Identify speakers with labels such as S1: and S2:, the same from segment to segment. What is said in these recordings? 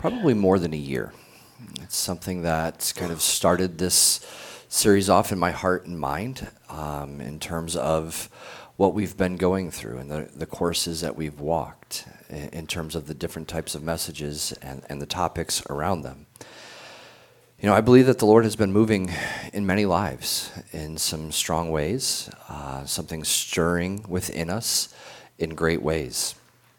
S1: probably more than a year. It's something that kind of started this series off in my heart and mind in terms of what we've been going through and the courses that we've walked in terms of the different types of messages and the topics around them. You know, I believe that the Lord has been moving in many lives in some strong ways, something stirring within us in great ways.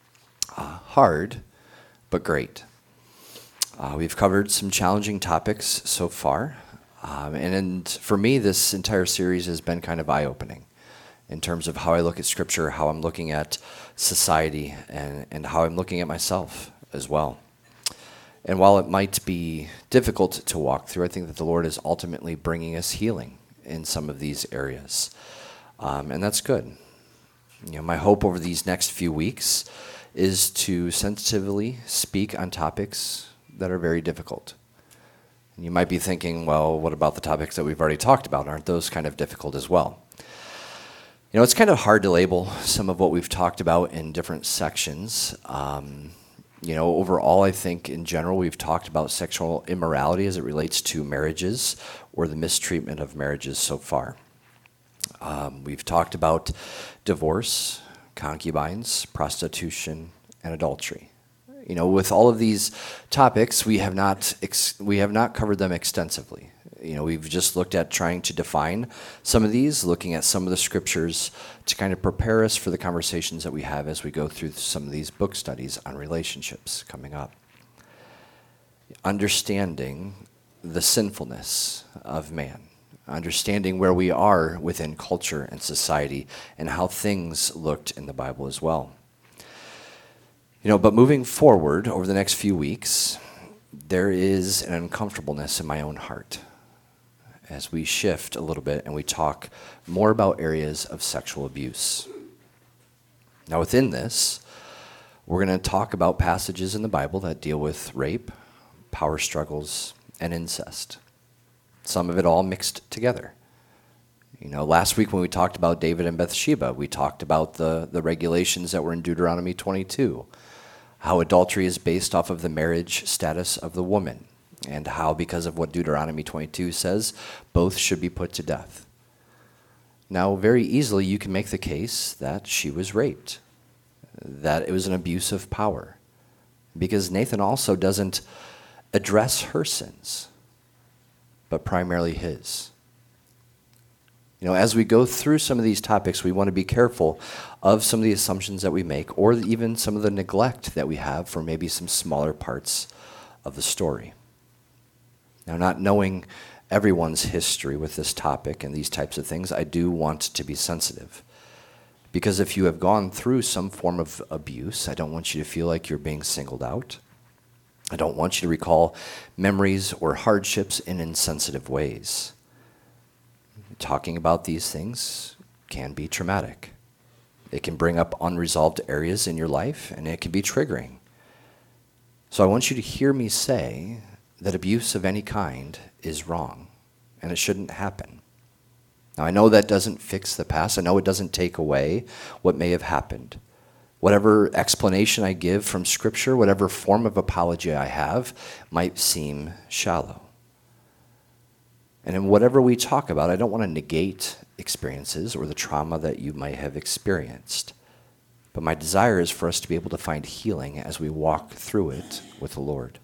S1: Hard, but great. We've covered some challenging topics so far, and for me, this entire series has been kind of eye-opening in terms of how I look at Scripture, how I'm looking at society, and how I'm looking at myself as well. And while it might be difficult to walk through, I think that the Lord is ultimately bringing us healing in some of these areas, and that's good. You know, my hope over these next few weeks is to sensitively speak on topics that are very difficult. And you might be thinking, well, what about the topics that we've already talked about? Aren't those kind of difficult as well? You know, it's kind of hard to label some of what we've talked about in different sections. You know, overall, I think in general, we've talked about sexual immorality as it relates to marriages or the mistreatment of marriages so far. We've talked about divorce, concubines, prostitution, and adultery. You know, with all of these topics, we have not covered them extensively. You know, we've just looked at trying to define some of these, looking at some of the scriptures to kind of prepare us for the conversations that we have as we go through some of these book studies on relationships coming up. Understanding the sinfulness of man, understanding where we are within culture and society and how things looked in the Bible as well. You know, but moving forward over the next few weeks, there is an uncomfortableness in my own heart as we shift a little bit and we talk more about areas of sexual abuse. Now within this, we're going to talk about passages in the Bible that deal with rape, power struggles, and incest. Some of it all mixed together. You know, last week when we talked about David and Bathsheba, we talked about the regulations that were in Deuteronomy 22, how adultery is based off of the marriage status of the woman, and how, because of what Deuteronomy 22 says, both should be put to death. Now, very easily, you can make the case that she was raped, that it was an abuse of power, because Nathan also doesn't address her sins, but primarily his. You know, as we go through some of these topics, we want to be careful of some of the assumptions that we make, or even some of the neglect that we have for maybe some smaller parts of the story. Now, not knowing everyone's history with this topic and these types of things, I do want to be sensitive. Because if you have gone through some form of abuse, I don't want you to feel like you're being singled out. I don't want you to recall memories or hardships in insensitive ways. Talking about these things can be traumatic. It can bring up unresolved areas in your life, and it can be triggering. So I want you to hear me say that abuse of any kind is wrong, and it shouldn't happen. Now, I know that doesn't fix the past. I know it doesn't take away what may have happened. Whatever explanation I give from Scripture, whatever form of apology I have, might seem shallow. And in whatever we talk about, I don't want to negate experiences or the trauma that you might have experienced. But my desire is for us to be able to find healing as we walk through it with the Lord.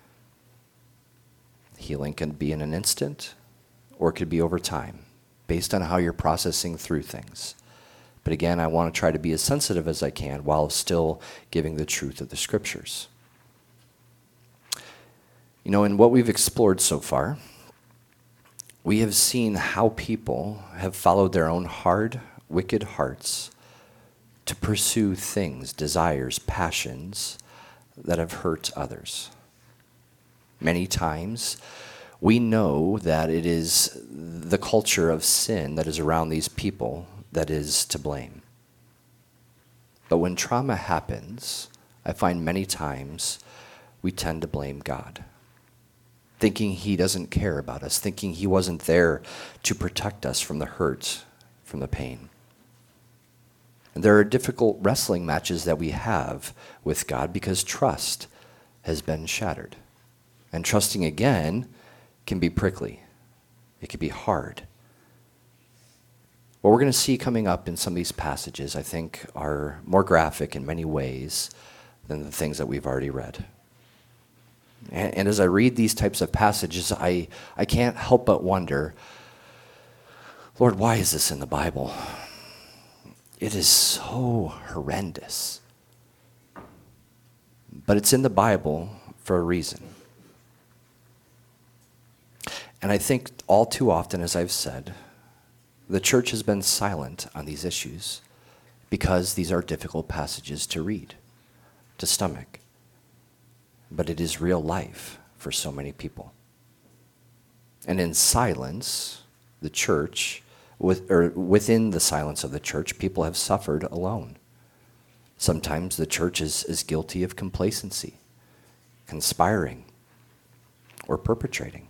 S1: Healing can be in an instant, or it could be over time, based on how you're processing through things. But again, I want to try to be as sensitive as I can while still giving the truth of the Scriptures. You know, in what we've explored so far, we have seen how people have followed their own hard, wicked hearts to pursue things, desires, passions that have hurt others. Many times, we know that it is the culture of sin that is around these people that is to blame. But when trauma happens, I find many times we tend to blame God, thinking he doesn't care about us, thinking he wasn't there to protect us from the hurt, from the pain. And there are difficult wrestling matches that we have with God because trust has been shattered. And trusting again can be prickly. It can be hard. What we're going to see coming up in some of these passages, I think, are more graphic in many ways than the things that we've already read. And as I read these types of passages, I can't help but wonder, Lord, why is this in the Bible? It is so horrendous. But it's in the Bible for a reason. And I think all too often, as I've said, the church has been silent on these issues because these are difficult passages to read, to stomach. But it is real life for so many people. And in silence, the church, within the silence of the church, people have suffered alone. Sometimes the church is guilty of complacency, conspiring, or perpetrating.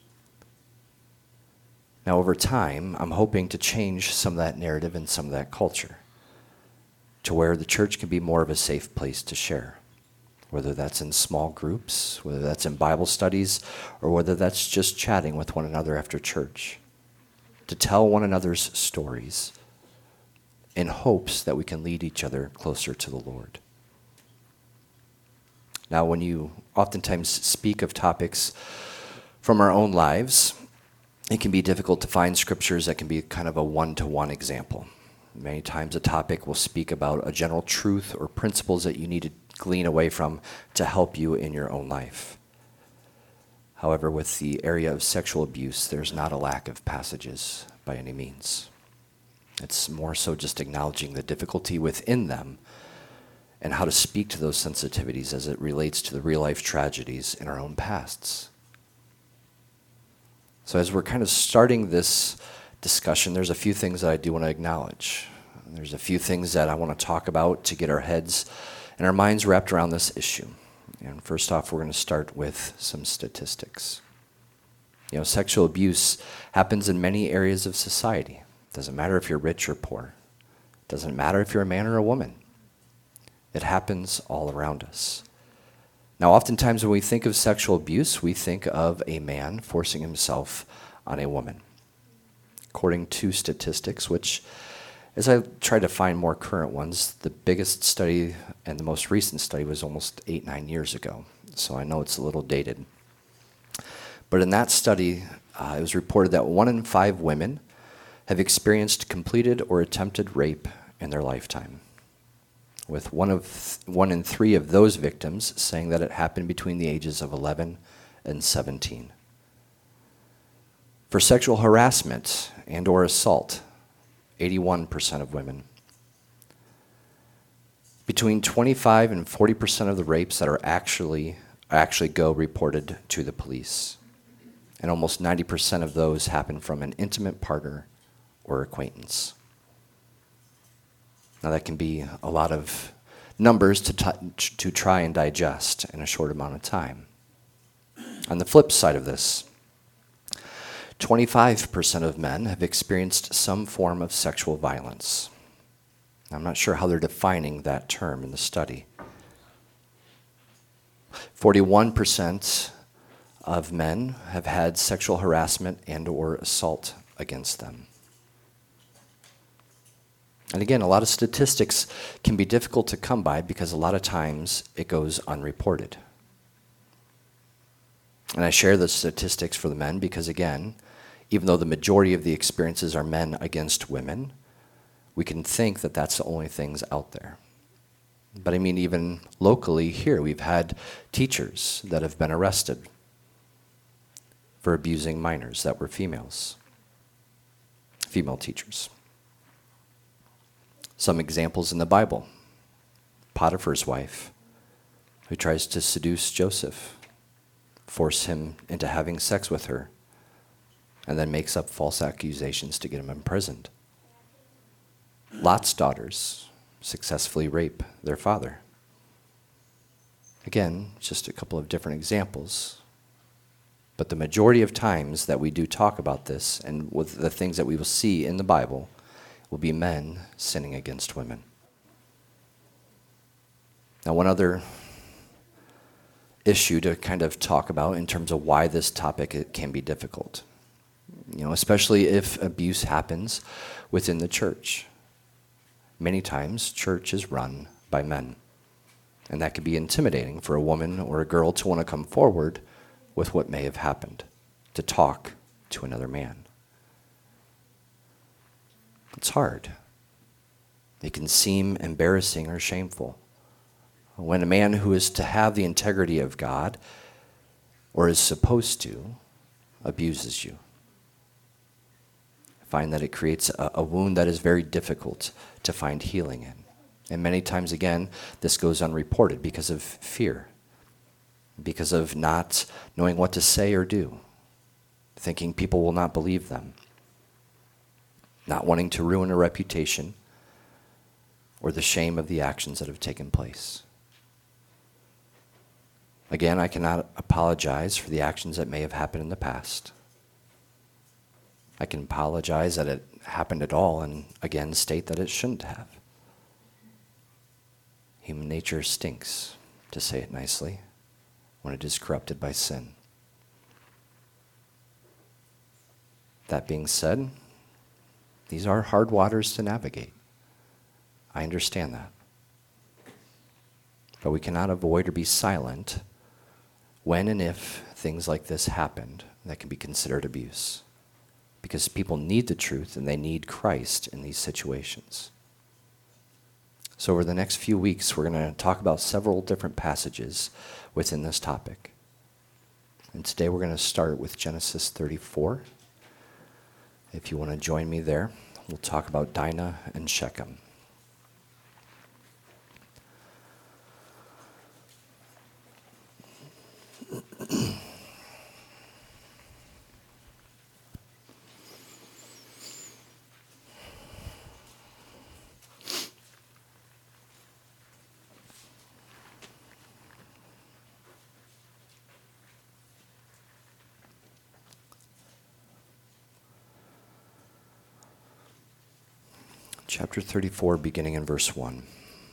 S1: Now, over time, I'm hoping to change some of that narrative and some of that culture to where the church can be more of a safe place to share, whether that's in small groups, whether that's in Bible studies, or whether that's just chatting with one another after church, to tell one another's stories in hopes that we can lead each other closer to the Lord. Now, when you oftentimes speak of topics from our own lives, it can be difficult to find scriptures that can be kind of a one-to-one example. Many times a topic will speak about a general truth or principles that you need to glean away from to help you in your own life. However, with the area of sexual abuse, there's not a lack of passages by any means. It's more so just acknowledging the difficulty within them and how to speak to those sensitivities as it relates to the real-life tragedies in our own pasts. So as we're kind of starting this discussion, there's a few things that I do want to acknowledge. There's a few things that I want to talk about to get our heads and our minds wrapped around this issue. And first off, we're going to start with some statistics. Sexual abuse happens in many areas of society. Doesn't matter if you're rich or poor. Doesn't matter if you're a man or a woman. It happens all around us. Now, oftentimes when we think of sexual abuse, we think of a man forcing himself on a woman. According to statistics, which, as I try to find more current ones, the biggest study and the most recent study was almost 8-9 years ago. So I know it's a little dated. But in that study, it was reported that 1 in 5 women have experienced completed or attempted rape in their lifetime, with 1 in 3 of those victims saying that it happened between the ages of 11 and 17. For sexual harassment and or assault, 81% of women. Between 25 and 40% of the rapes that are actually go reported to the police. And almost 90% of those happen from an intimate partner or acquaintance. Now that can be a lot of numbers to try and digest in a short amount of time. On the flip side of this, 25% of men have experienced some form of sexual violence. I'm not sure how they're defining that term in the study. 41% of men have had sexual harassment and or assault against them. And again, a lot of statistics can be difficult to come by because a lot of times it goes unreported. And I share the statistics for the men because, again, even though the majority of the experiences are men against women, we can think that that's the only things out there. But I mean, even locally here, we've had teachers that have been arrested for abusing minors that were females, female teachers. Some examples in the Bible. Potiphar's wife, who tries to seduce Joseph, force him into having sex with her, and then makes up false accusations to get him imprisoned. Lot's daughters successfully rape their father. Again, just a couple of different examples. But the majority of times that we do talk about this, and with the things that we will see in the Bible, will be men sinning against women. Now, one other issue to kind of talk about in terms of why this topic can be difficult. Especially if abuse happens within the church. Many times, church is run by men. And that can be intimidating for a woman or a girl to want to come forward with what may have happened, to talk to another man. It's hard. It can seem embarrassing or shameful. When a man who is to have the integrity of God, or is supposed to, abuses you. I find that it creates a wound that is very difficult to find healing in. And many times, again, this goes unreported because of fear, because of not knowing what to say or do, thinking people will not believe them, not wanting to ruin a reputation or the shame of the actions that have taken place. Again, I cannot apologize for the actions that may have happened in the past. I can apologize that it happened at all and, again, state that it shouldn't have. Human nature stinks, to say it nicely, when it is corrupted by sin. That being said, these are hard waters to navigate. I understand that. But we cannot avoid or be silent when and if things like this happened that can be considered abuse. Because people need the truth and they need Christ in these situations. So over the next few weeks, we're going to talk about several different passages within this topic. And today we're going to start with Genesis 34. If you want to join me there, we'll talk about Dinah and Shechem. Chapter 34, beginning in verse 1.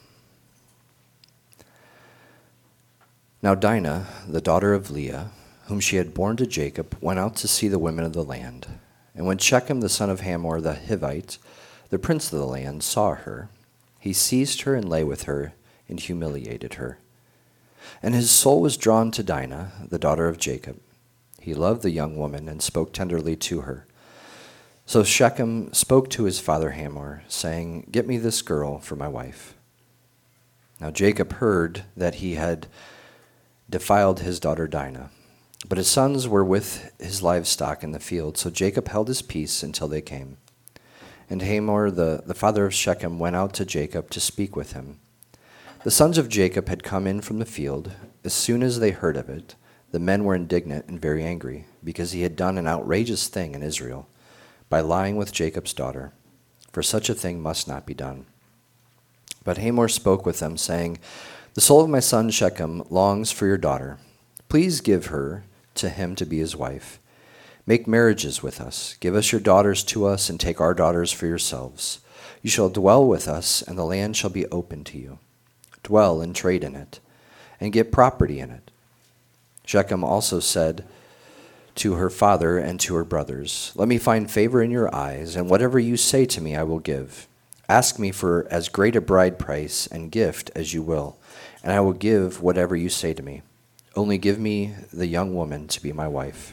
S1: Now Dinah, the daughter of Leah, whom she had borne to Jacob, went out to see the women of the land. And when Shechem, the son of Hamor the Hivite, the prince of the land, saw her, he seized her and lay with her and humiliated her. And his soul was drawn to Dinah, the daughter of Jacob. He loved the young woman and spoke tenderly to her. So Shechem spoke to his father Hamor, saying, "Get me this girl for my wife." Now Jacob heard that he had defiled his daughter Dinah, but his sons were with his livestock in the field, so Jacob held his peace until they came. And Hamor, the father of Shechem, went out to Jacob to speak with him. The sons of Jacob had come in from the field. As soon as they heard of it, the men were indignant and very angry, because he had done an outrageous thing in Israel, by lying with Jacob's daughter, for such a thing must not be done. But Hamor spoke with them, saying, "The soul of my son Shechem longs for your daughter. Please give her to him to be his wife. Make marriages with us. Give us your daughters to us, and take our daughters for yourselves. You shall dwell with us, and the land shall be open to you. Dwell and trade in it, and get property in it." Shechem also said to her father and to her brothers, "Let me find favor in your eyes, and whatever you say to me I will give. Ask me for as great a bride price and gift as you will, and I will give whatever you say to me. Only give me the young woman to be my wife."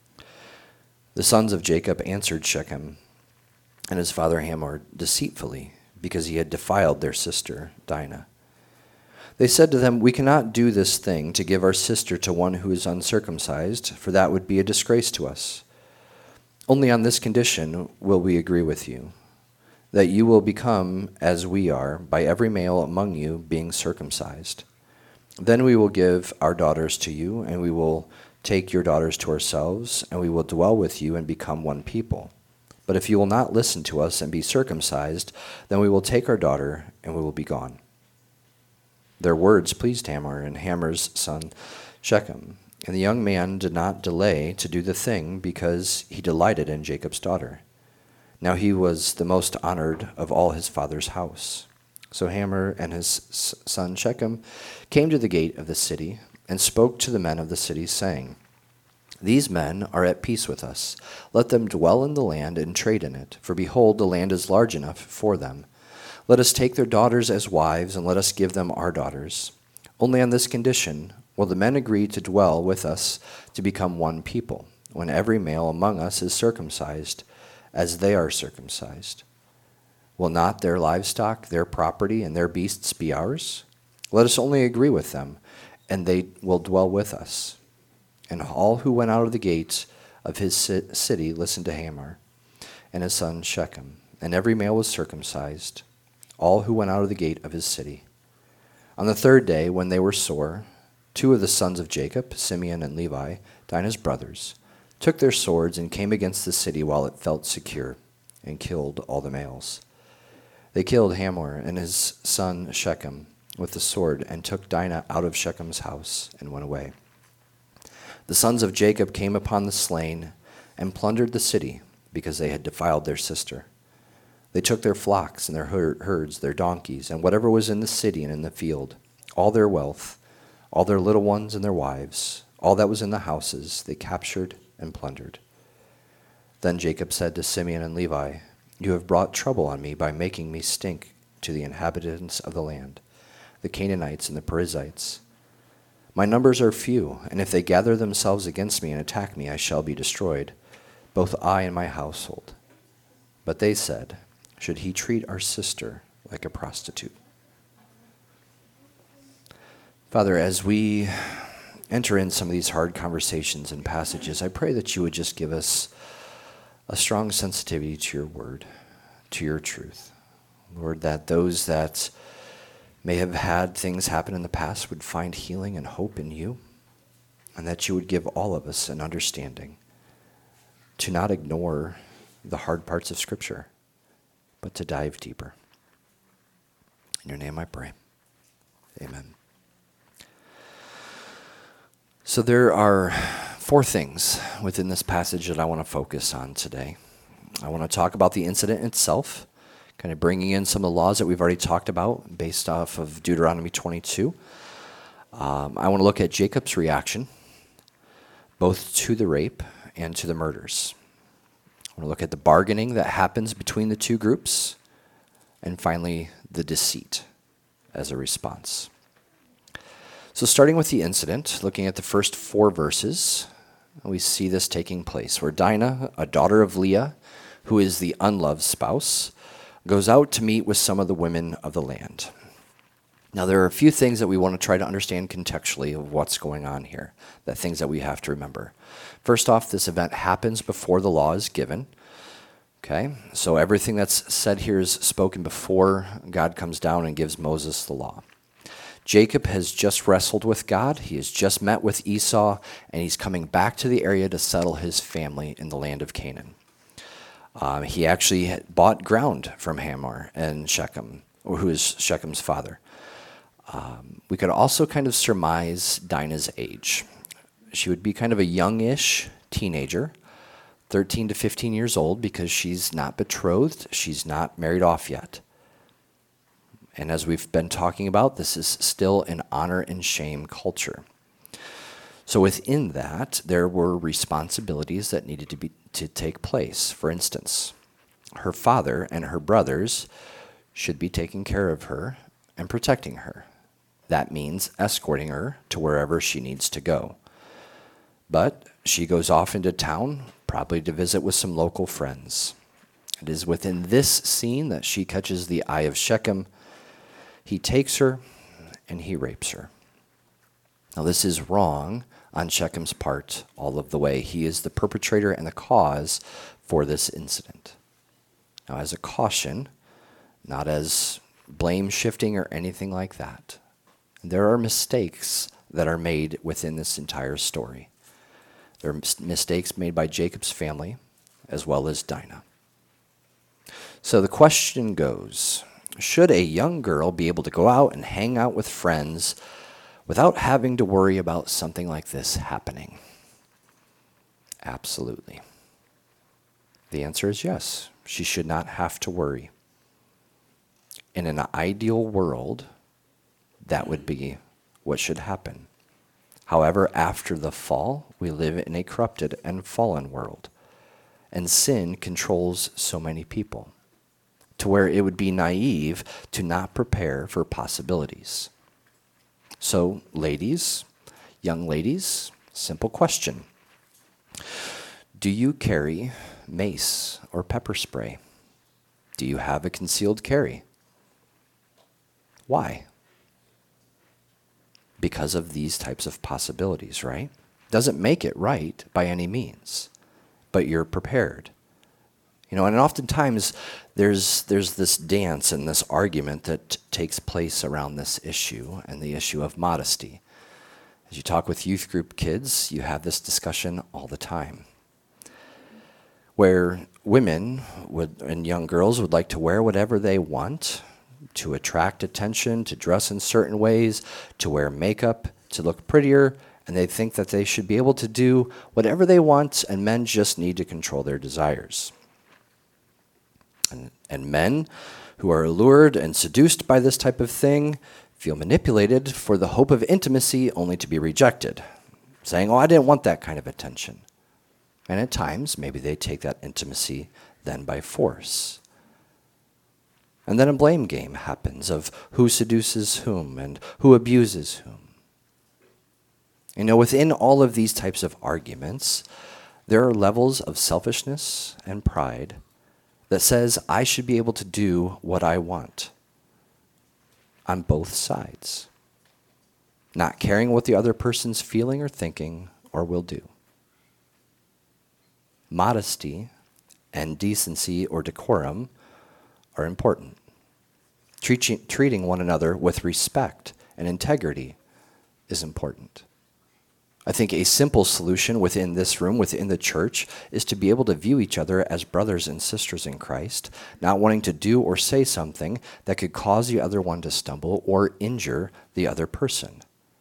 S1: The sons of Jacob answered Shechem and his father Hamor deceitfully, because he had defiled their sister Dinah. They said to them, "We cannot do this thing to give our sister to one who is uncircumcised, for that would be a disgrace to us. Only on this condition will we agree with you, that you will become as we are, by every male among you being circumcised. Then we will give our daughters to you, and we will take your daughters to ourselves, and we will dwell with you and become one people. But if you will not listen to us and be circumcised, then we will take our daughter, and we will be gone." Their words pleased Hamor and Hamor's son Shechem, and the young man did not delay to do the thing, because he delighted in Jacob's daughter. Now he was the most honored of all his father's house. So Hamor and his son Shechem came to the gate of the city, and spoke to the men of the city, saying, These men are at peace with us. Let them dwell in the land and trade in it, for behold, the land is large enough for them. Let us take their daughters as wives, and let us give them our daughters. Only on this condition will the men agree to dwell with us to become one people, when every male among us is circumcised, as they are circumcised. Will not their livestock, their property, and their beasts be ours? Let us only agree with them, and they will dwell with us. And all who went out of the gates of his city listened to Hamor and his son Shechem, and every male was circumcised, all who went out of the gate of his city. On the third day, when they were sore, two of the sons of Jacob, Simeon and Levi, Dinah's brothers, took their swords and came against the city while it felt secure, and killed all the males. They killed Hamor and his son Shechem with the sword, and took Dinah out of Shechem's house, and went away. The sons of Jacob came upon the slain, and plundered the city, because they had defiled their sister. They took their flocks and their herds, their donkeys, and whatever was in the city and in the field, all their wealth, all their little ones and their wives, all that was in the houses, they captured and plundered. Then Jacob said to Simeon and Levi, You have brought trouble on me by making me stink to the inhabitants of the land, the Canaanites and the Perizzites. My numbers are few, and if they gather themselves against me and attack me, I shall be destroyed, both I and my household. But they said, Should he treat our sister like a prostitute? Father, as we enter in some of these hard conversations and passages, I pray that you would just give us a strong sensitivity to your word, to your truth. Lord, that those that may have had things happen in the past would find healing and hope in you, and that you would give all of us an understanding to not ignore the hard parts of Scripture, but to dive deeper. In your name I pray. Amen. So there are four things within this passage that I want to focus on today. I want to talk about the incident itself, kind of bringing in some of the laws that we've already talked about based off of Deuteronomy 22. I want to look at Jacob's reaction, both to the rape and to the murders. I want to look at the bargaining that happens between the two groups, and finally, the deceit as a response. So starting with the incident, looking at the first 4 verses, we see this taking place, where Dinah, a daughter of Leah, who is the unloved spouse, goes out to meet with some of the women of the land. Now, there are a few things that we want to try to understand contextually of what's going on here, the things that we have to remember. First off, this event happens before the law is given. Okay, so everything that's said here is spoken before God comes down and gives Moses the law. Jacob has just wrestled with God. He has just met with Esau, and he's coming back to the area to settle his family in the land of Canaan. He actually had bought ground from Hamor and Shechem, who is Shechem's father. We could also kind of surmise Dinah's age. She would be kind of a youngish teenager, 13 to 15 years old, because she's not betrothed, she's not married off yet. And as we've been talking about, this is still an honor and shame culture. So within that, there were responsibilities that needed to take place. For instance, her father and her brothers should be taking care of her and protecting her. That means escorting her to wherever she needs to go. But she goes off into town, probably to visit with some local friends. It is within this scene that she catches the eye of Shechem. He takes her and he rapes her. Now, this is wrong on Shechem's part all of the way. He is the perpetrator and the cause for this incident. Now, as a caution, not as blame shifting or anything like that, there are mistakes that are made within this entire story. There are mistakes made by Jacob's family as well as Dinah. So the question goes, should a young girl be able to go out and hang out with friends without having to worry about something like this happening? Absolutely. The answer is yes. She should not have to worry. In an ideal world, that would be what should happen. However, after the fall, we live in a corrupted and fallen world, and sin controls so many people, to where it would be naive to not prepare for possibilities. So, ladies, young ladies, simple question. Do you carry mace or pepper spray? Do you have a concealed carry? Why? Because of these types of possibilities, right? Doesn't make it right by any means, but you're prepared. And oftentimes there's this dance and this argument that takes place around this issue and the issue of modesty. As you talk with youth group kids, you have this discussion all the time, where women and young girls would like to wear whatever they want to attract attention, to dress in certain ways, to wear makeup, to look prettier, and they think that they should be able to do whatever they want, and men just need to control their desires. And men who are allured and seduced by this type of thing feel manipulated for the hope of intimacy only to be rejected, saying, I didn't want that kind of attention. And at times, maybe they take that intimacy then by force. And then a blame game happens of who seduces whom and who abuses whom. Within all of these types of arguments, there are levels of selfishness and pride that says I should be able to do what I want on both sides, not caring what the other person's feeling or thinking or will do. Modesty and decency or decorum are important. Treating one another with respect and integrity is important. I think a simple solution within this room, within the church, is to be able to view each other as brothers and sisters in Christ, not wanting to do or say something that could cause the other one to stumble or injure the other person.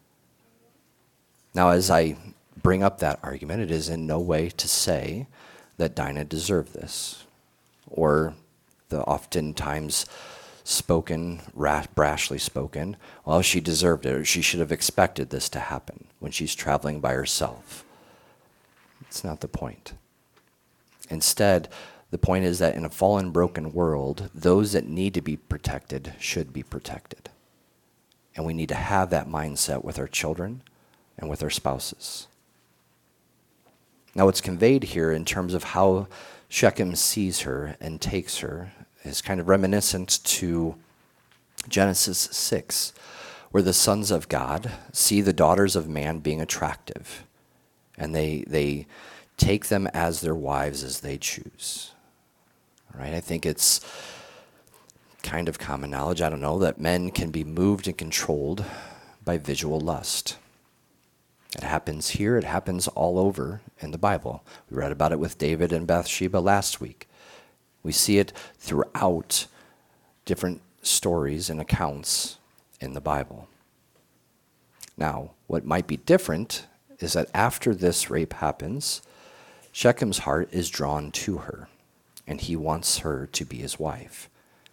S1: Now, as I bring up that argument, it is in no way to say that Dinah deserved this, or the oftentimes spoken, brashly spoken, well, she deserved it, or she should have expected this to happen when she's traveling by herself. It's not the point. Instead, the point is that in a fallen, broken world, those that need to be protected should be protected. And we need to have that mindset with our children and with our spouses. Now, what's conveyed here in terms of how Shechem sees her and takes her is kind of reminiscent to Genesis 6, where the sons of God see the daughters of man being attractive, and they take them as their wives as they choose. All right? I think it's kind of common knowledge, I don't know, that men can be moved and controlled by visual lust. It happens here, it happens all over in the Bible. We read about it with David and Bathsheba last week. We see it throughout different stories and accounts in the Bible. Now, what might be different is that after this rape happens, Shechem's heart is drawn to her, and he wants her to be his wife.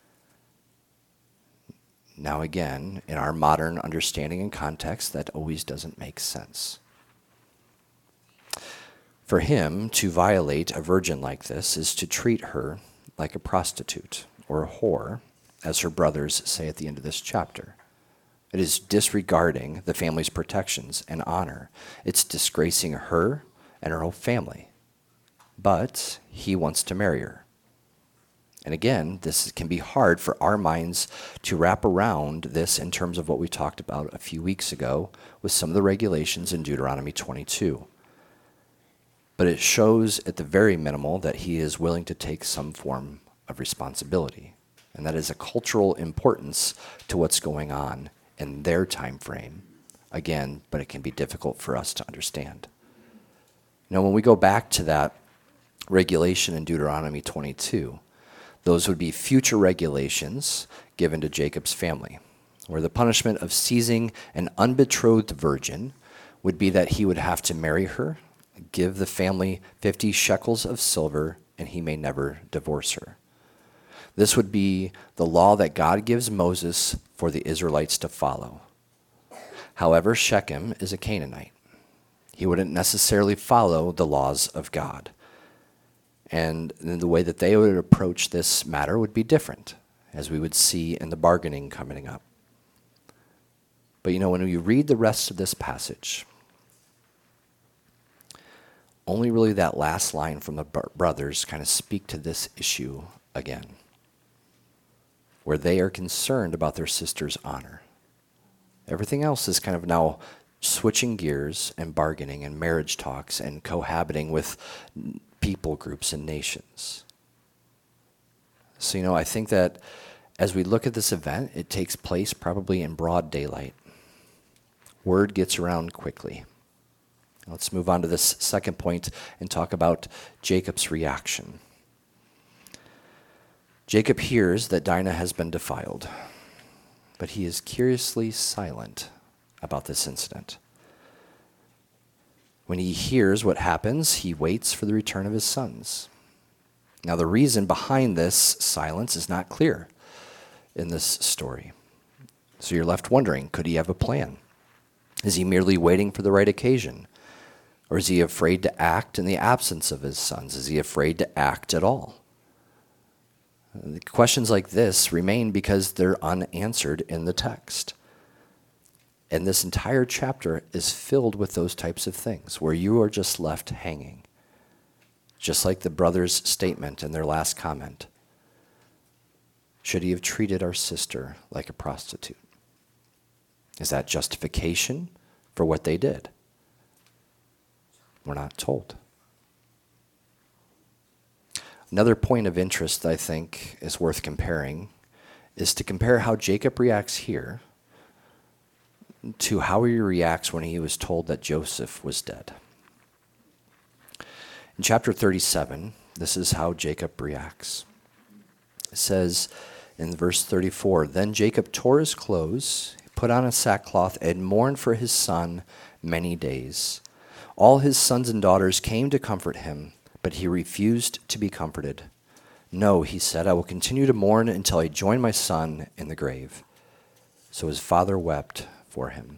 S1: Now again, in our modern understanding and context, that always doesn't make sense. For him to violate a virgin like this is to treat her like a prostitute or a whore, as her brothers say at the end of this chapter. It is disregarding the family's protections and honor. It's disgracing her and her whole family. But he wants to marry her. And again, this can be hard for our minds to wrap around this in terms of what we talked about a few weeks ago with some of the regulations in Deuteronomy 22. But it shows at the very minimal that he is willing to take some form of responsibility. And that is a cultural importance to what's going on in their time frame. Again, but it can be difficult for us to understand. Now, when we go back to that regulation in Deuteronomy 22, those would be future regulations given to Jacob's family, where the punishment of seizing an unbetrothed virgin would be that he would have to marry her, give the family 50 shekels of silver, and he may never divorce her. This would be the law that God gives Moses for the Israelites to follow. However, Shechem is a Canaanite, He wouldn't necessarily follow the laws of God. And the way that they would approach this matter would be different, as we would see in the bargaining coming up. But when you read the rest of this passage, only really that last line from the brothers kind of speak to this issue again, where they are concerned about their sister's honor. Everything else is kind of now switching gears and bargaining and marriage talks and cohabiting with people groups and nations. So, I think that as we look at this event, it takes place probably in broad daylight. Word gets around quickly. Let's move on to this second point and talk about Jacob's reaction. Jacob hears that Dinah has been defiled, but he is curiously silent about this incident. When he hears what happens, he waits for the return of his sons. Now, the reason behind this silence is not clear in this story. So you're left wondering, could he have a plan? Is he merely waiting for the right occasion? Or is he afraid to act in the absence of his sons? Is he afraid to act at all? Questions like this remain because they're unanswered in the text. And this entire chapter is filled with those types of things, where you are just left hanging. Just like the brothers' statement in their last comment. Should he have treated our sister like a prostitute? Is that justification for what they did? We're not told. Another point of interest I think is worth comparing is to compare how Jacob reacts here to how he reacts when he was told that Joseph was dead. In chapter 37, this is how Jacob reacts. It says in verse 34, "Then Jacob tore his clothes, put on a sackcloth, and mourned for his son many days. All his sons and daughters came to comfort him, but he refused to be comforted. 'No,' he said, 'I will continue to mourn until I join my son in the grave.' So his father wept for him."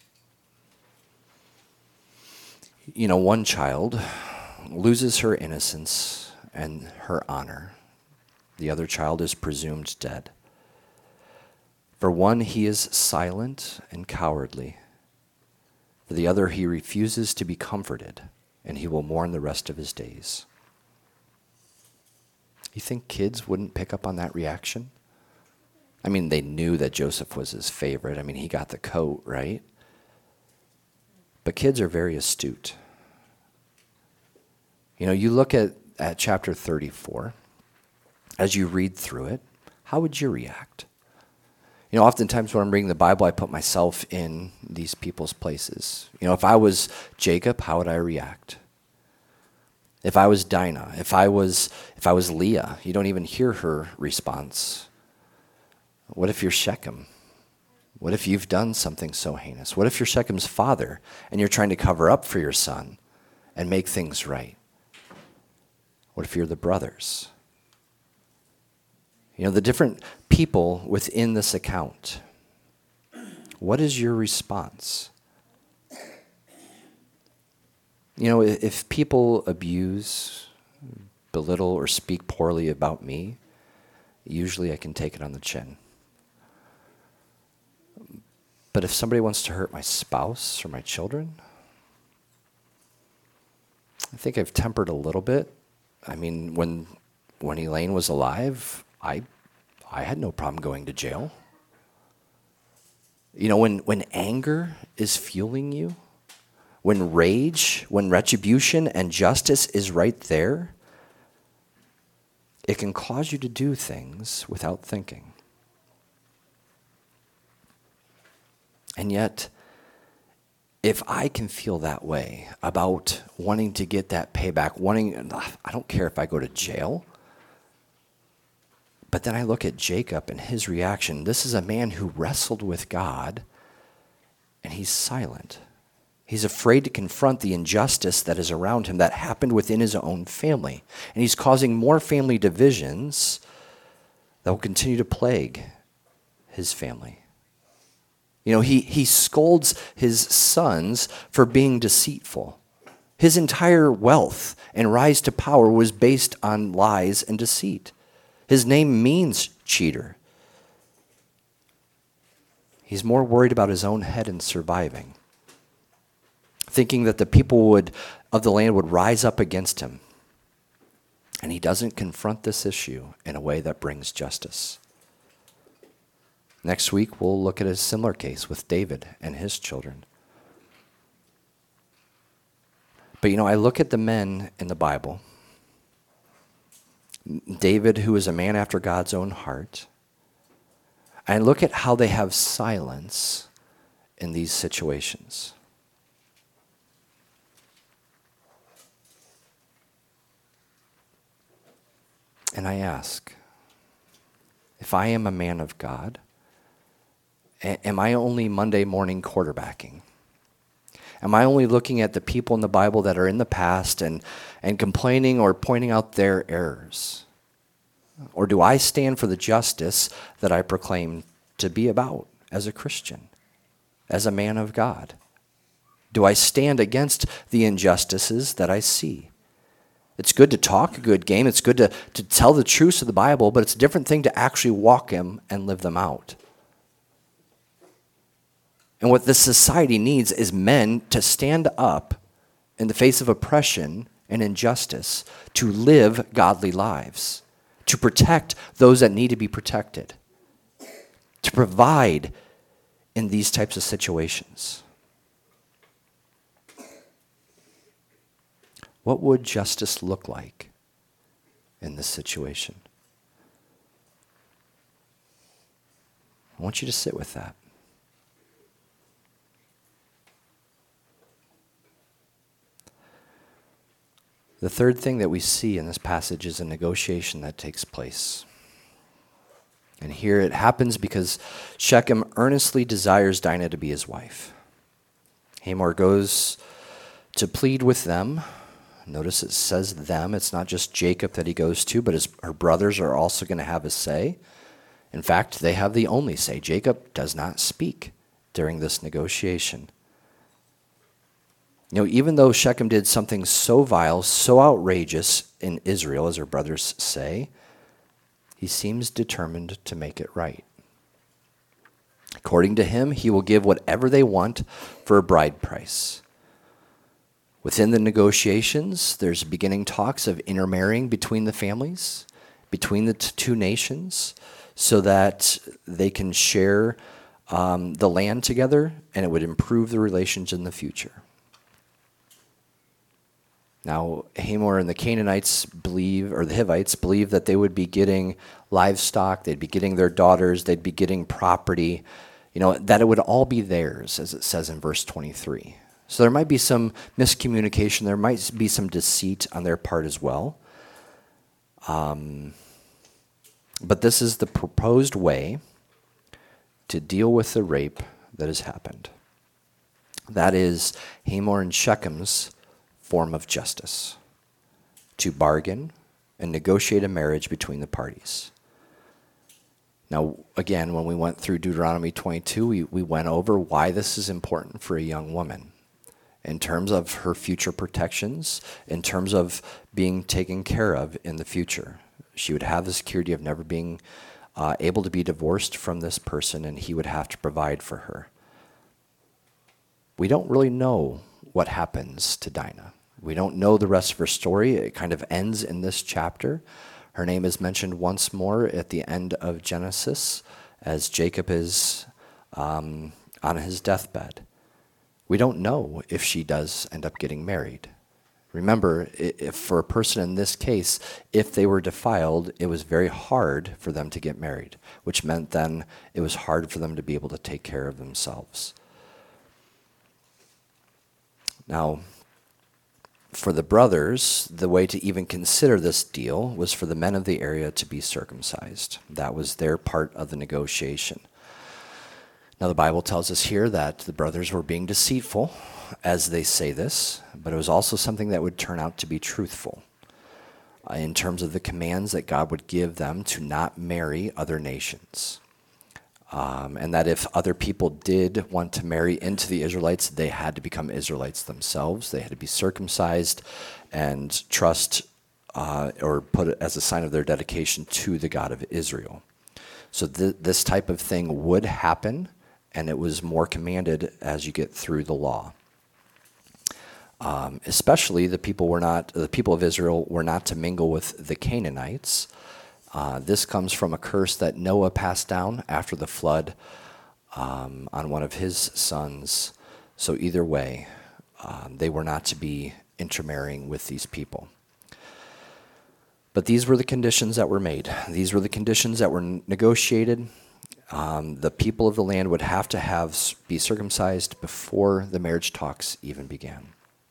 S1: One child loses her innocence and her honor. The other child is presumed dead. For one, he is silent and cowardly. For the other, he refuses to be comforted, and he will mourn the rest of his days. You think kids wouldn't pick up on that reaction? I mean, they knew that Joseph was his favorite. I mean, he got the coat, right? But kids are very astute. You look at chapter 34, as you read through it, how would you react? Oftentimes when I'm reading the Bible, I put myself in these people's places. If I was Jacob, how would I react? If I was Dinah, if I was Leah, you don't even hear her response. What if you're Shechem? What if you've done something so heinous? What if you're Shechem's father and you're trying to cover up for your son and make things right? What if you're the brothers? The different people within this account. What is your response? If people abuse, belittle, or speak poorly about me, usually I can take it on the chin. But if somebody wants to hurt my spouse or my children, I think I've tempered a little bit. I mean, when Elaine was alive, I had no problem going to jail. When anger is fueling you, when rage, when retribution and justice is right there, it can cause you to do things without thinking. And yet, if I can feel that way about wanting to get that payback, I don't care if I go to jail. But then I look at Jacob and his reaction. This is a man who wrestled with God, and he's silent. He's afraid to confront the injustice that is around him that happened within his own family. And he's causing more family divisions that will continue to plague his family. He scolds his sons for being deceitful. His entire wealth and rise to power was based on lies and deceit. His name means cheater. He's more worried about his own head and surviving, thinking that the people of the land would rise up against him. And he doesn't confront this issue in a way that brings justice. Next week, we'll look at a similar case with David and his children. But I look at the men in the Bible. David, who is a man after God's own heart. I look at how they have silence in these situations. And I ask, if I am a man of God, am I only Monday morning quarterbacking? Am I only looking at the people in the Bible that are in the past and complaining or pointing out their errors? Or do I stand for the justice that I proclaim to be about as a Christian, as a man of God? Do I stand against the injustices that I see? It's good to talk a good game. It's good to tell the truths of the Bible, but it's a different thing to actually walk them and live them out. And what this society needs is men to stand up in the face of oppression and injustice, to live godly lives, to protect those that need to be protected, to provide in these types of situations. What would justice look like in this situation? I want you to sit with that. The third thing that we see in this passage is a negotiation that takes place. And here it happens because Shechem earnestly desires Dinah to be his wife. Hamor goes to plead with them. Notice it says them. It's not just Jacob that he goes to, but her brothers are also going to have a say. In fact, they have the only say. Jacob does not speak during this negotiation. Even though Shechem did something so vile, so outrageous in Israel, as her brothers say, he seems determined to make it right. According to him, he will give whatever they want for a bride price. Within the negotiations, there's beginning talks of intermarrying between the families, between the two nations, so that they can share the land together, and it would improve the relations in the future. Now, Hamor and the Canaanites believe, or the Hivites believe, that they would be getting livestock, they'd be getting their daughters, they'd be getting property, that it would all be theirs, as it says in verse 23. So there might be some miscommunication, there might be some deceit on their part as well. But this is the proposed way to deal with the rape that has happened. That is Hamor and Shechem's form of justice, to bargain and negotiate a marriage between the parties. Now, again, when we went through Deuteronomy 22, we went over why this is important for a young woman in terms of her future protections, in terms of being taken care of in the future. She would have the security of never being able to be divorced from this person, and he would have to provide for her. We don't really know what happens to Dinah. We don't know the rest of her story. It kind of ends in this chapter. Her name is mentioned once more at the end of Genesis as Jacob is on his deathbed. We don't know if she does end up getting married. Remember, if for a person in this case, if they were defiled, it was very hard for them to get married, which meant then it was hard for them to be able to take care of themselves. Now, for the brothers, the way to even consider this deal was for the men of the area to be circumcised. That was their part of the negotiation. Now, the Bible tells us here that the brothers were being deceitful as they say this, but it was also something that would turn out to be truthful in terms of the commands that God would give them to not marry other nations. and that if other people did want to marry into the Israelites, they had to become Israelites themselves. They had to be circumcised and trust or put it as a sign of their dedication to the God of Israel. So this type of thing would happen, and it was more commanded as you get through the law. Especially the people of Israel were not to mingle with the Canaanites. This comes from a curse that Noah passed down after the flood on one of his sons. So either way, they were not to be intermarrying with these people. But these were the conditions that were made. These were the conditions that were negotiated. The people of the land would have to be circumcised before the marriage talks even began.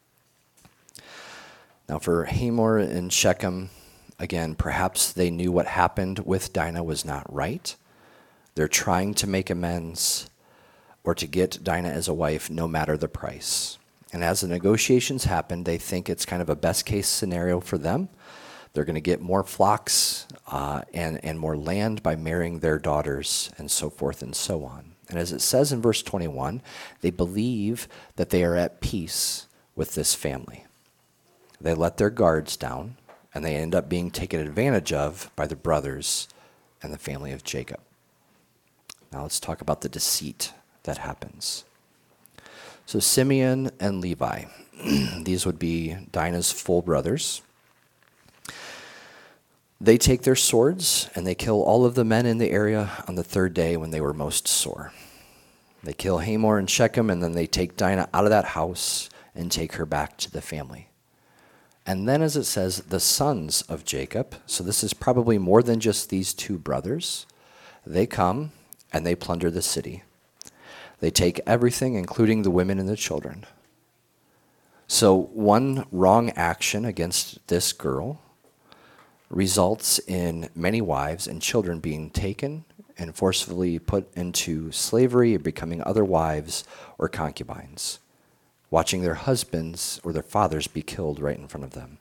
S1: Now for Hamor and Shechem, again, perhaps they knew what happened with Dinah was not right. They're trying to make amends or to get Dinah as a wife no matter the price. And as the negotiations happen, they think it's kind of a best case scenario for them. They're going to get more flocks and more land by marrying their daughters and so forth and so on. And as it says in verse 21, they believe that they are at peace with this family. They let their guards down, and they end up being taken advantage of by the brothers and the family of Jacob. Now let's talk about the deceit that happens. So Simeon and Levi, these would be Dinah's full brothers. They take their swords and they kill all of the men in the area on the third day when they were most sore. They kill Hamor and Shechem, and then they take Dinah out of that house and take her back to the family. And then, as it says, the sons of Jacob, so this is probably more than just these two brothers, they come and they plunder the city. They take everything, including the women and the children. So one wrong action against this girl results in many wives and children being taken and forcefully put into slavery or becoming other wives or concubines, watching their husbands or their fathers be killed right in front of them.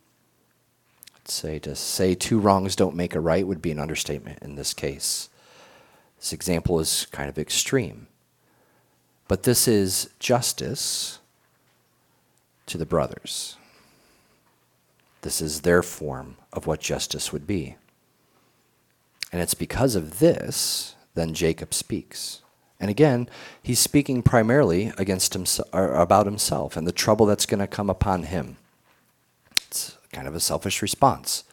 S1: To say two wrongs don't make a right would be an understatement in this case. This example is kind of extreme. But this is justice to the brothers. This is their form of what justice would be. And it's because of this, then Jacob speaks. And again, he's speaking primarily against himself, or about himself and the trouble that's going to come upon him. It's kind of a selfish response.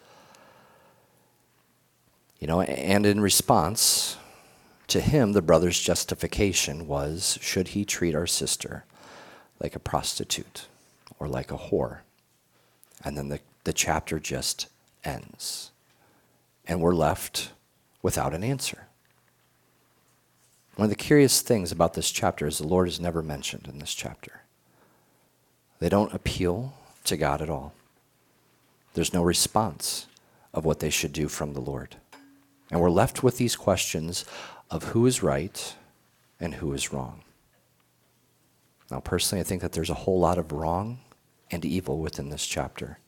S1: And in response to him, the brother's justification was, should he treat our sister like a prostitute or like a whore? And then the chapter just ends. And we're left without an answer. One of the curious things about this chapter is the Lord is never mentioned in this chapter. They don't appeal to God at all. There's no response of what they should do from the Lord. And we're left with these questions of who is right and who is wrong. Now, personally, I think that there's a whole lot of wrong and evil within this chapter.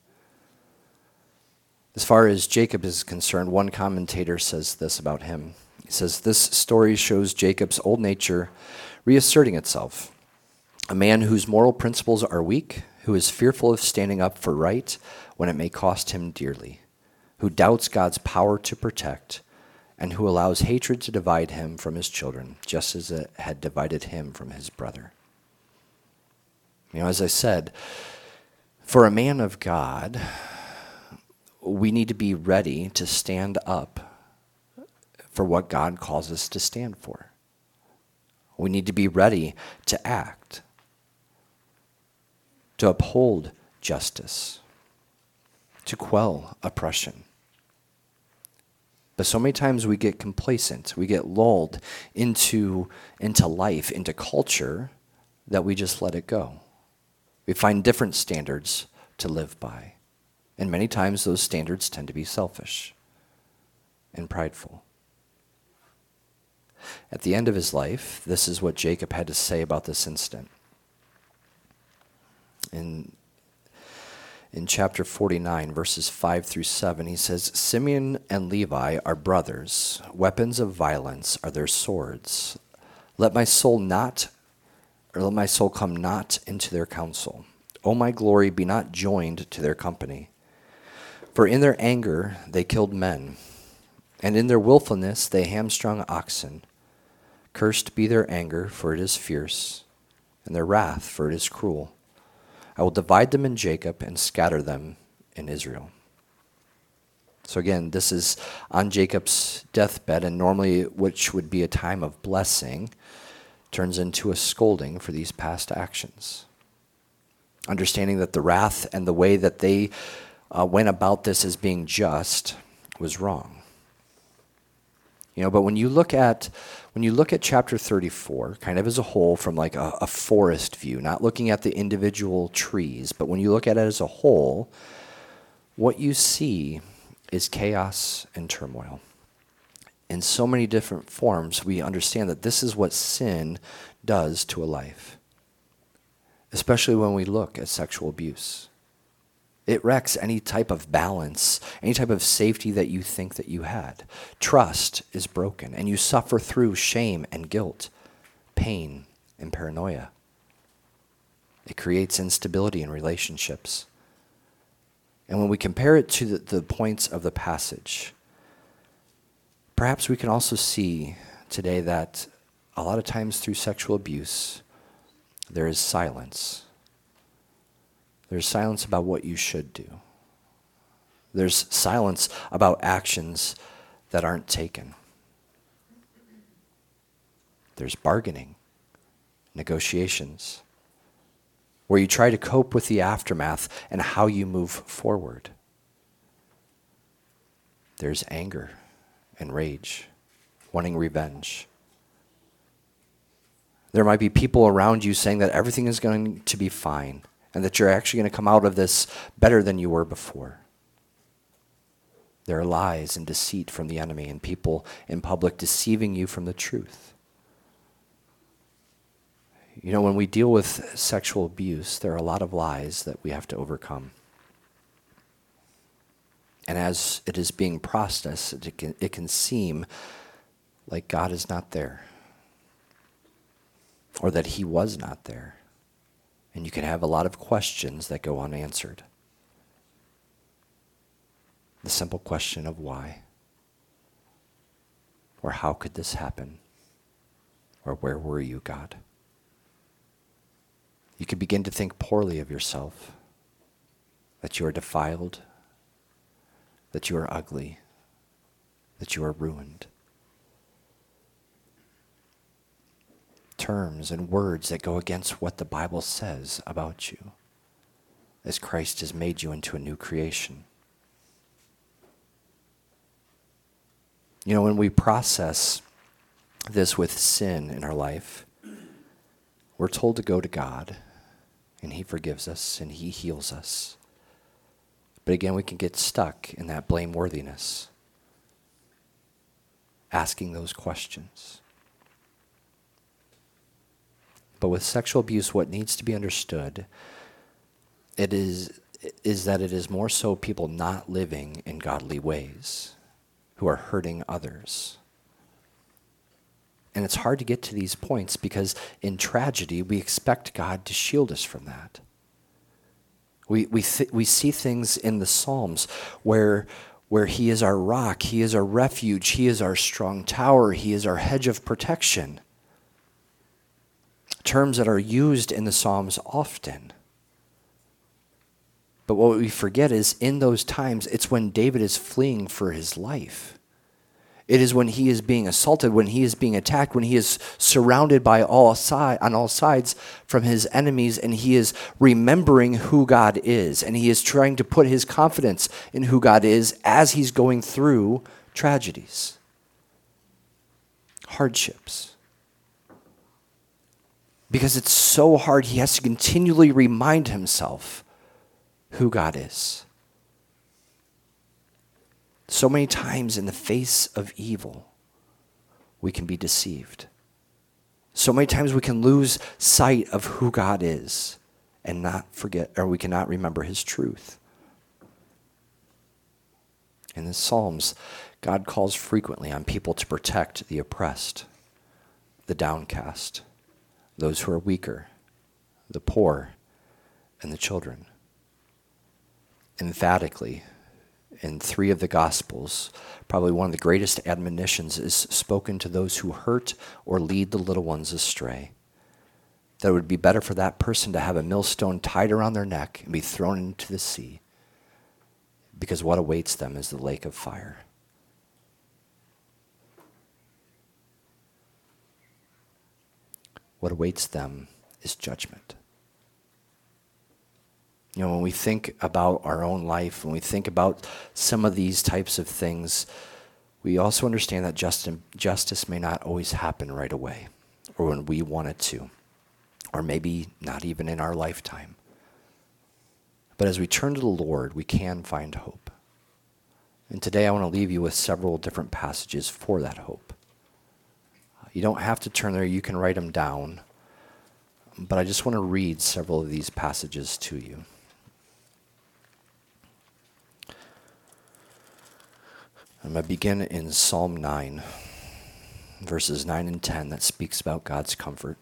S1: As far as Jacob is concerned, one commentator says this about him. He says, this story shows Jacob's old nature reasserting itself. A man whose moral principles are weak, who is fearful of standing up for right when it may cost him dearly, who doubts God's power to protect, and who allows hatred to divide him from his children, just as it had divided him from his brother. As I said, for a man of God, we need to be ready to stand up for what God calls us to stand for. We need to be ready to act, to uphold justice, to quell oppression. But so many times we get complacent, we get lulled into life, into culture, that we just let it go. We find different standards to live by. And many times those standards tend to be selfish and prideful. At the end of his life, this is what Jacob had to say about this incident. In In chapter 49, verses 5 through 7, he says, Simeon and Levi are brothers. Weapons of violence are their swords. Let my soul come not into their counsel. O my glory, be not joined to their company. For in their anger they killed men, and in their willfulness they hamstrung oxen. Cursed be their anger, for it is fierce, and their wrath, for it is cruel. I will divide them in Jacob and scatter them in Israel. So again, this is on Jacob's deathbed, and normally, which would be a time of blessing, turns into a scolding for these past actions. Understanding that the wrath and the way that they went about this as being just was wrong. But when you look at chapter 34, kind of as a whole, from like a forest view, not looking at the individual trees, but when you look at it as a whole, what you see is chaos and turmoil. In so many different forms, we understand that this is what sin does to a life, especially when we look at sexual abuse. It wrecks any type of balance, any type of safety that you think that you had. Trust is broken, and you suffer through shame and guilt, pain and paranoia. It creates instability in relationships. And when we compare it to the points of the passage, perhaps we can also see today that a lot of times through sexual abuse, there is silence. There's silence about what you should do. There's silence about actions that aren't taken. There's bargaining, negotiations, where you try to cope with the aftermath and how you move forward. There's anger and rage, wanting revenge. There might be people around you saying that everything is going to be fine, and that you're actually going to come out of this better than you were before. There are lies and deceit from the enemy, and people in public deceiving you from the truth. When we deal with sexual abuse, there are a lot of lies that we have to overcome. And as it is being processed, it can seem like God is not there, or that he was not there. And you can have a lot of questions that go unanswered. The simple question of why, or how could this happen, or where were you, God? You could begin to think poorly of yourself, that you are defiled, that you are ugly, that you are ruined. Terms and words that go against what the Bible says about you, as Christ has made you into a new creation. When we process this with sin in our life, we're told to go to God, and he forgives us, and he heals us. But again, we can get stuck in that blameworthiness, asking those questions. But with sexual abuse, what needs to be understood is that it is more so people not living in godly ways who are hurting others. And it's hard to get to these points because in tragedy, we expect God to shield us from that. We see things in the Psalms where he is our rock, he is our refuge, he is our strong tower, he is our hedge of protection. Terms that are used in the Psalms often. But what we forget is in those times, it's when David is fleeing for his life. It is when he is being assaulted, when he is being attacked, when he is surrounded on all sides from his enemies, and he is remembering who God is, and he is trying to put his confidence in who God is as he's going through tragedies, hardships. Because it's so hard, he has to continually remind himself who God is. So many times in the face of evil, we can be deceived. So many times we can lose sight of who God is and not forget, or we cannot remember his truth. In the Psalms, God calls frequently on people to protect the oppressed, the downcast, those who are weaker, the poor, and the children. Emphatically, in 3 of the Gospels, probably one of the greatest admonitions is spoken to those who hurt or lead the little ones astray. That it would be better for that person to have a millstone tied around their neck and be thrown into the sea, because what awaits them is the lake of fire. What awaits them is judgment. You know, when we think about our own life, when we think about some of these types of things, we also understand that justice may not always happen right away, or when we want it to, or maybe not even in our lifetime. But as we turn to the Lord, we can find hope. And today I want to leave you with several different passages for that hope. You don't have to turn there, you can write them down. But I just want to read several of these passages to you. I'm going to begin in Psalm 9, verses 9 and 10, that speaks about God's comfort.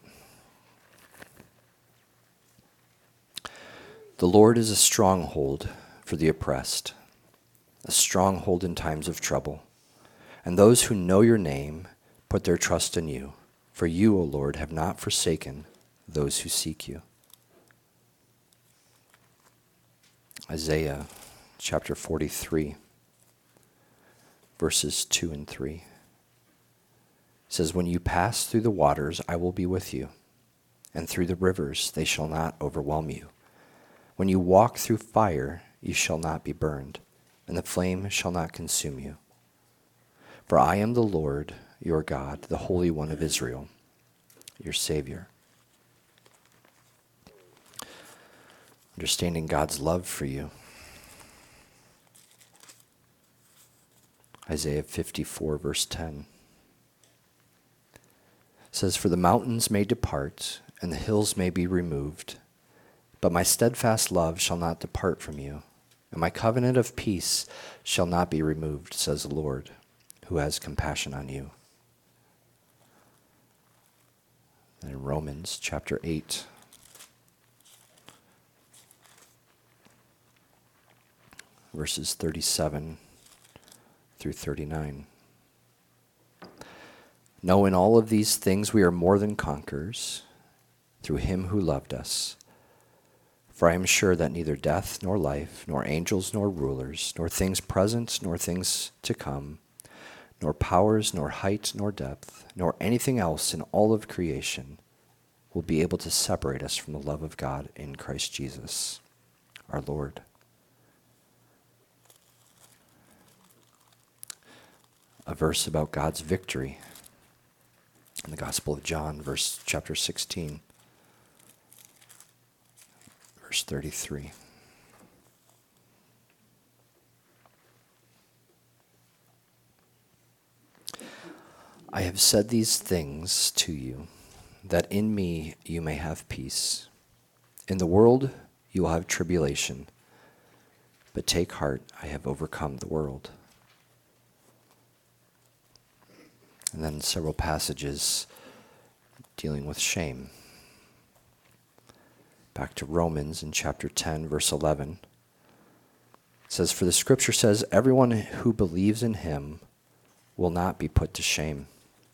S1: The Lord is a stronghold for the oppressed, a stronghold in times of trouble. And those who know your name put their trust in you. For you, O Lord, have not forsaken those who seek you. Isaiah chapter 43, verses 2 and 3. It says, when you pass through the waters, I will be with you, and through the rivers, they shall not overwhelm you. When you walk through fire, you shall not be burned, and the flame shall not consume you. For I am the Lord, your God, the Holy One of Israel, your Savior. Understanding God's love for you. Isaiah 54, verse 10. Says, for the mountains may depart, and the hills may be removed, but my steadfast love shall not depart from you, and my covenant of peace shall not be removed, says the Lord, who has compassion on you. And in Romans chapter 8, verses 37 through 39. No, in all of these things we are more than conquerors through him who loved us. For I am sure that neither death nor life, nor angels nor rulers, nor things present nor things to come, nor powers, nor height, nor depth, nor anything else in all of creation will be able to separate us from the love of God in Christ Jesus, our Lord. A verse about God's victory in the Gospel of John, chapter 16, verse 33. I have said these things to you, that in me you may have peace. In the world you will have tribulation, but take heart, I have overcome the world. And then several passages dealing with shame. Back to Romans in chapter 10, verse 11. It says, for the scripture says, everyone who believes in him will not be put to shame.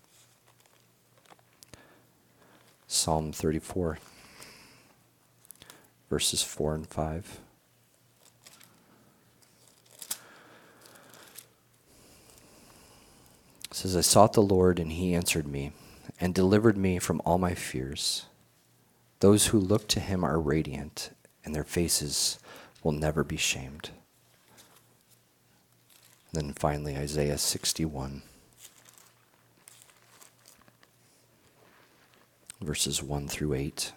S1: Psalm 34, verses 4 and 5. It says, I sought the Lord, and he answered me, and delivered me from all my fears. Those who look to him are radiant, and their faces will never be shamed. And then finally, Isaiah 61, verses 1 through 8.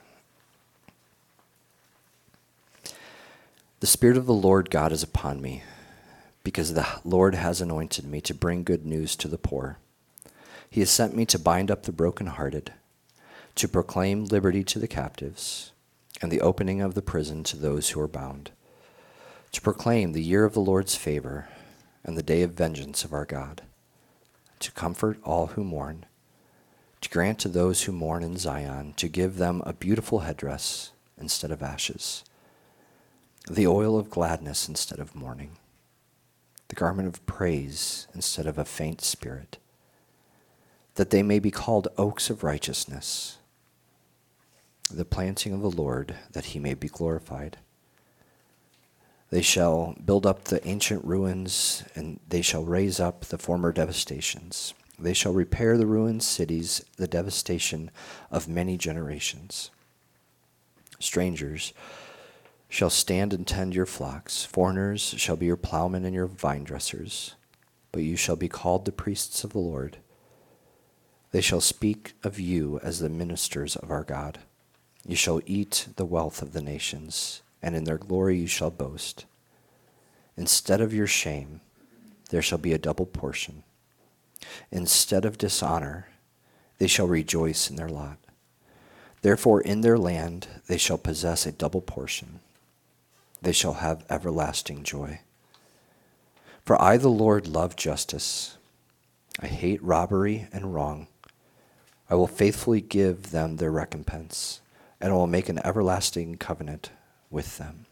S1: The Spirit of the Lord God is upon me, because the Lord has anointed me to bring good news to the poor. He has sent me to bind up the brokenhearted, to proclaim liberty to the captives, and the opening of the prison to those who are bound, to proclaim the year of the Lord's favor and the day of vengeance of our God, to comfort all who mourn, to grant to those who mourn in Zion, to give them a beautiful headdress instead of ashes, the oil of gladness instead of mourning, the garment of praise instead of a faint spirit, that they may be called oaks of righteousness, the planting of the Lord, that he may be glorified. They shall build up the ancient ruins, and they shall raise up the former devastations. They shall repair the ruined cities, the devastation of many generations. Strangers shall stand and tend your flocks. Foreigners shall be your plowmen and your vine dressers. But you shall be called the priests of the Lord. They shall speak of you as the ministers of our God. You shall eat the wealth of the nations, and in their glory you shall boast. Instead of your shame, there shall be a double portion. Instead of dishonor, they shall rejoice in their lot. Therefore, in their land they shall possess a double portion. They shall have everlasting joy. For I, the Lord, love justice. I hate robbery and wrong. I will faithfully give them their recompense, and I will make an everlasting covenant with them.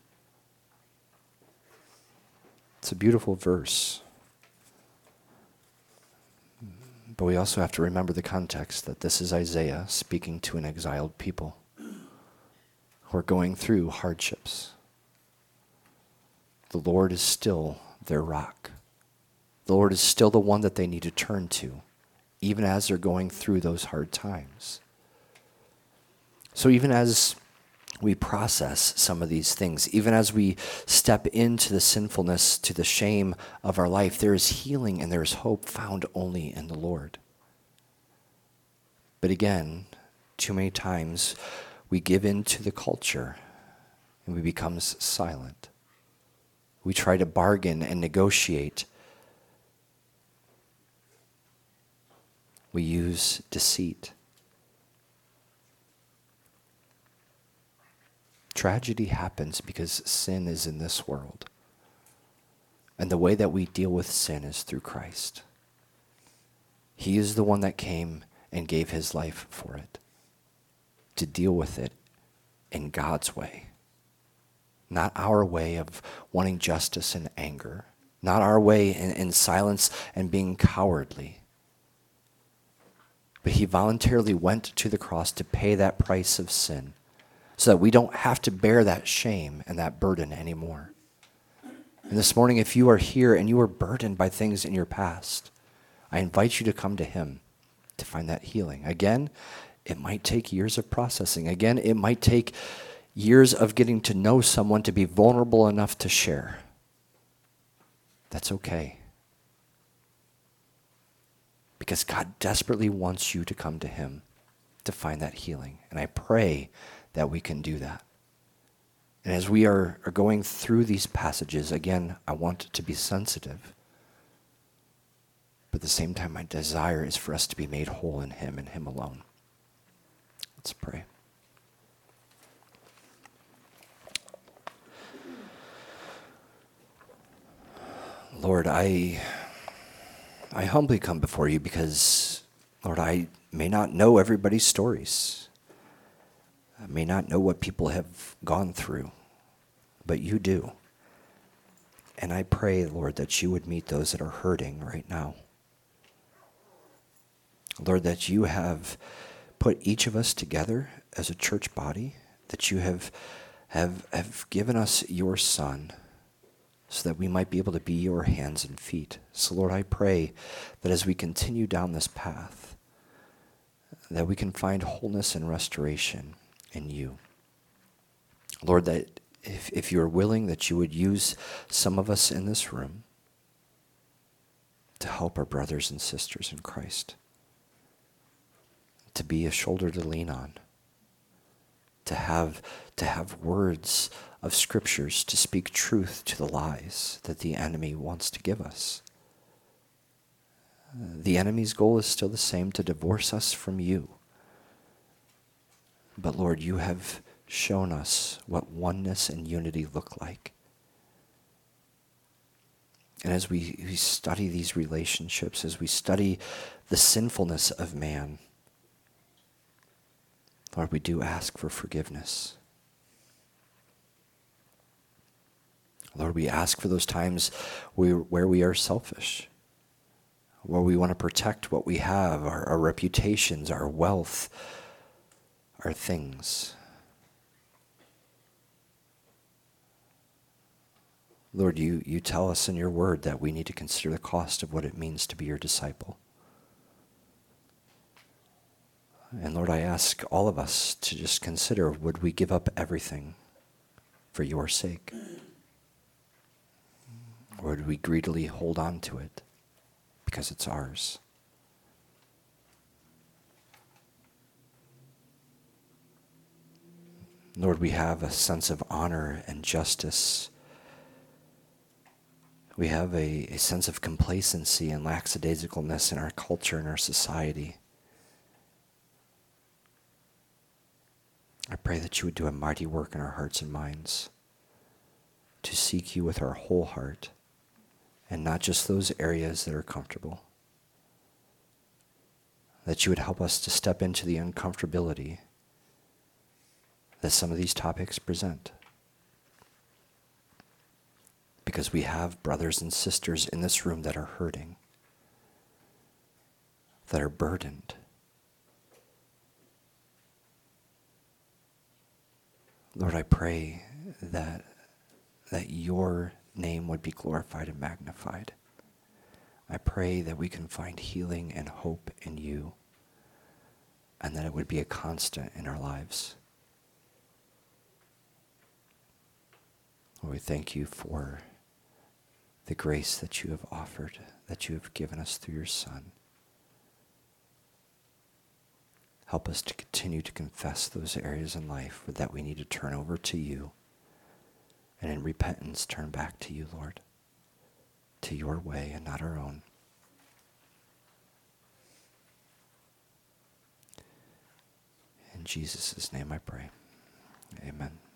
S1: It's a beautiful verse. But we also have to remember the context that this is Isaiah speaking to an exiled people who are going through hardships. The Lord is still their rock. The Lord is still the one that they need to turn to, even as they're going through those hard times. So even as we process some of these things, even as we step into the sinfulness, to the shame of our life, there is healing and there is hope found only in the Lord. But again, too many times we give in to the culture and we become silent. We try to bargain and negotiate. We use deceit. Tragedy happens because sin is in this world. And the way that we deal with sin is through Christ. He is the one that came and gave his life for it, to deal with it in God's way. Not our way of wanting justice and anger. Not our way in silence and being cowardly. But he voluntarily went to the cross to pay that price of sin, so that we don't have to bear that shame and that burden anymore. And this morning, if you are here and you are burdened by things in your past, I invite you to come to him to find that healing. Again, it might take years of processing. Again, it might take years of getting to know someone to be vulnerable enough to share. That's okay. Because God desperately wants you to come to him to find that healing. And I pray that we can do that. And as we are going through these passages, again, I want to be sensitive. But at the same time, my desire is for us to be made whole in him and him alone. Let's pray. Lord, I humbly come before you because, Lord, I may not know everybody's stories. I may not know what people have gone through, but you do. And I pray, Lord, that you would meet those that are hurting right now. Lord, that you have put each of us together as a church body, that you have given us your Son so that we might be able to be your hands and feet. So, Lord, I pray that as we continue down this path, that we can find wholeness and restoration in you. Lord, that if you're willing, that you would use some of us in this room to help our brothers and sisters in Christ, to be a shoulder to lean on, to have words of scriptures to speak truth to the lies that the enemy wants to give us. The enemy's goal is still the same, to divorce us from you. But Lord, you have shown us what oneness and unity look like. And as we study these relationships, as we study the sinfulness of man, Lord, we do ask for forgiveness. Lord, we ask for those times where we are selfish, where we want to protect what we have, our reputations, our wealth, our things. Lord, you tell us in your word that we need to consider the cost of what it means to be your disciple. And Lord, I ask all of us to just consider, would we give up everything for your sake? Or would we greedily hold on to it because it's ours? Lord, we have a sense of honor and justice. We have a sense of complacency and lackadaisicalness in our culture and our society. I pray that you would do a mighty work in our hearts and minds to seek you with our whole heart, and not just those areas that are comfortable. That you would help us to step into the uncomfortability that some of these topics present. Because we have brothers and sisters in this room that are hurting, that are burdened. Lord, I pray that your name would be glorified and magnified. I pray that we can find healing and hope in you, and that it would be a constant in our lives. Lord, we thank you for the grace that you have offered, that you have given us through your Son. Help us to continue to confess those areas in life that we need to turn over to you, and in repentance turn back to you, Lord, to your way and not our own. In Jesus' name I pray. Amen.